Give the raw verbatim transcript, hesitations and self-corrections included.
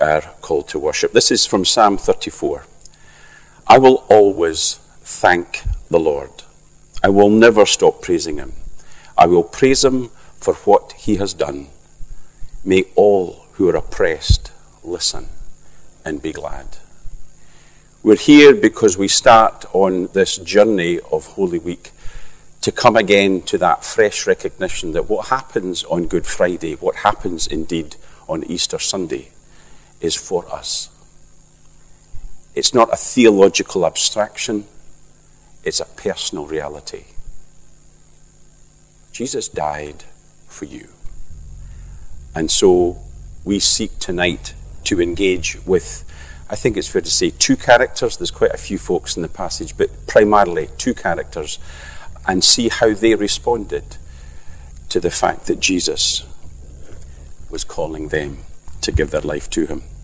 our call to worship. This is from Psalm thirty-four. I will always thank the Lord. I will never stop praising him. I will praise him for what he has done. May all who are oppressed listen and be glad. We're here because we start on this journey of Holy Week to come again to that fresh recognition that what happens on Good Friday, what happens indeed on Easter Sunday, is for us. It's not a theological abstraction, it's a personal reality. Jesus died for you. And so we seek tonight to engage with, I think it's fair to say, two characters. There's quite a few folks in the passage, but primarily two characters, and see how they responded to the fact that Jesus was calling them to give their life to him.